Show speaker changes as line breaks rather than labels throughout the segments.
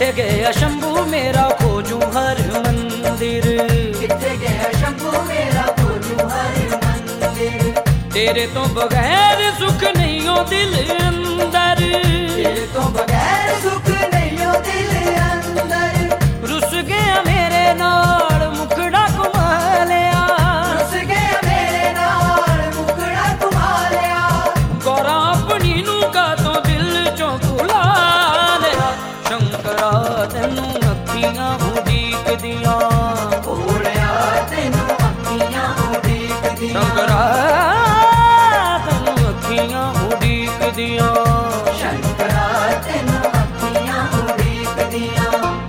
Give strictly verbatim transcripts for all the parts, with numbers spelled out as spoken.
किथे गया शंभू मेरा खोजूं हर मंदिर,
किथे गया शंभू मेरा खोजूं हर मंदिर।
तेरे तो बगैर सुख नहीं हो दिल अंदर,
तेरे तो बगैर सुख नहीं हो दिल अंदर।
रुस गया मेरे नाल मुखड़ा घुमा लिया,
रुस गया मेरे नाल मुखड़ा घुमा लिया।
गौरा अपनी नू का तो दिल चों भुला लिया। शंकरा तेनू अखियां उड़ीक दियां,
भोलिया तेनू अखियां उड़ीक दियां।
शंकरा तेनू अखियां उड़ीक दियां,
शंकरा तेनू अखियां उड़ीक दियां।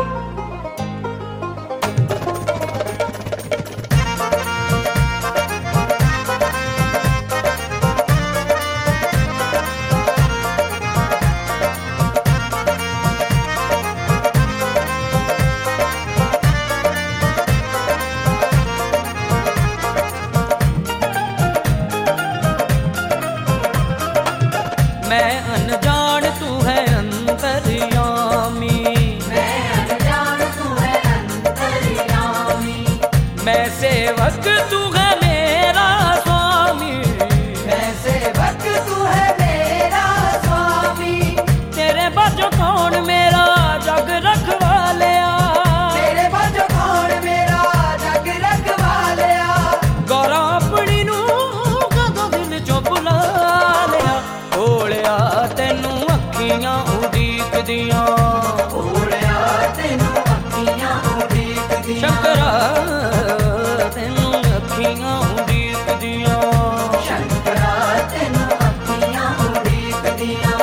मैं अनजान तू है अंतर्यामी,
मैं अनजान तू है अंतर्यामी।
मैं सेवक तू है मेरा स्वामी,
मैं सेवक तू है मेरा स्वामी।
तेरे बाजो कौन मेरा जग रखवालिया,
तेरे बाजो कौन मेरा जग रखवालिया।
गौरा अपनी नू कदों दिल चों भुला लिया। भोलिया तेनू अखियां उड़ीक दियां,
भोलिया तेनू अखियां उड़ीक दियां।
शंकरा तेनू अखियां उड़ीक दियां,
शंकरा तेनू अखियां उड़ीक दियां।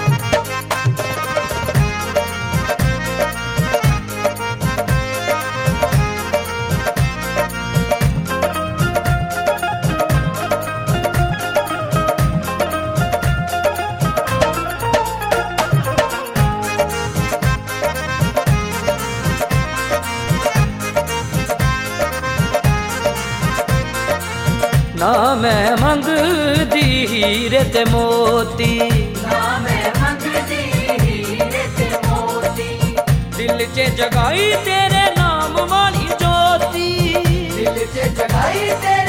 ना मैं मंगदी हीरे ते मोती,
ना मैं मंगदी हीरे ते मोती।
दिल च जगाई तेरे नाम वाली ज्योति,
दिल च जगाई तेरे